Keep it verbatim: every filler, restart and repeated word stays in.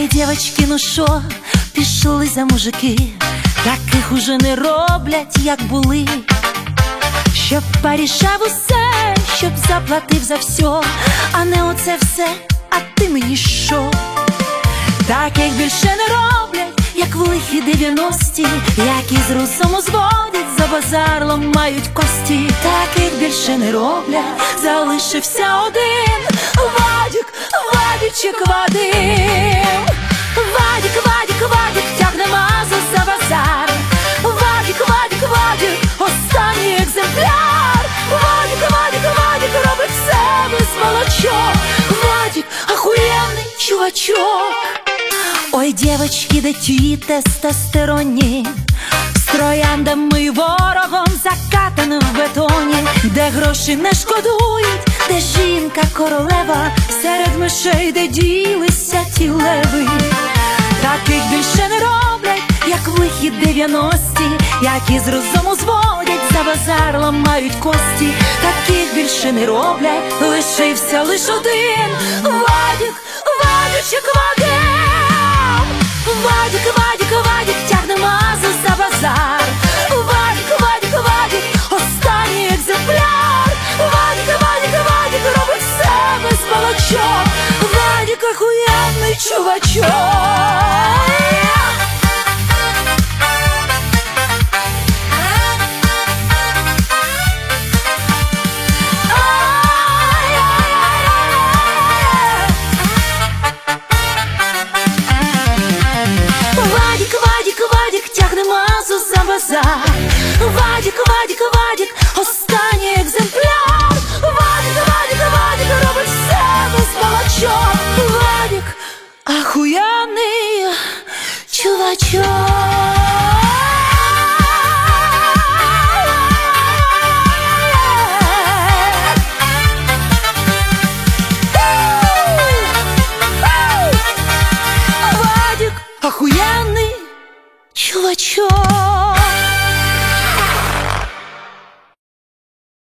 Ой, дівочки, ну шо, пішли за мужики, таких уже не роблять, як були. Щоб порішав усе, щоб заплатив за все, а не оце все, а ти мені що? Таких більше не роблять, як в лихі дев'яності, які з русом узводять, за базар ламають кості. Таких більше не роблять, залишився один Вадик, Вадичек Вадим. Вадик, Вадик, Вадик, тягне мазу за базар. Вадик, Вадик, Вадик, останній екземпляр. Вадик, Вадик, Вадик, робить все без молочок. Вадик, охуєнний чувачок. Ой, дівочки, де ті тестостеронні, з трояндами й ворогом закатаним в бетоні, де гроші не шкодують, де жінка королева, серед мишей, де ділися ті леви. Таких більше не роблять, як в лихі дев'яності, які з розуму зводять, за базар ламають кості. Таких більше не роблять, лишився лиш один Вадик, Вадичек Вадим. Вадик, Вадик, Вадик, тягне мазу за базар. Вадик, Вадик, Вадик, останній екземпляр. Вадик, Вадик, Вадик, робить все без молочок. Вадик, охуєнний чувачок.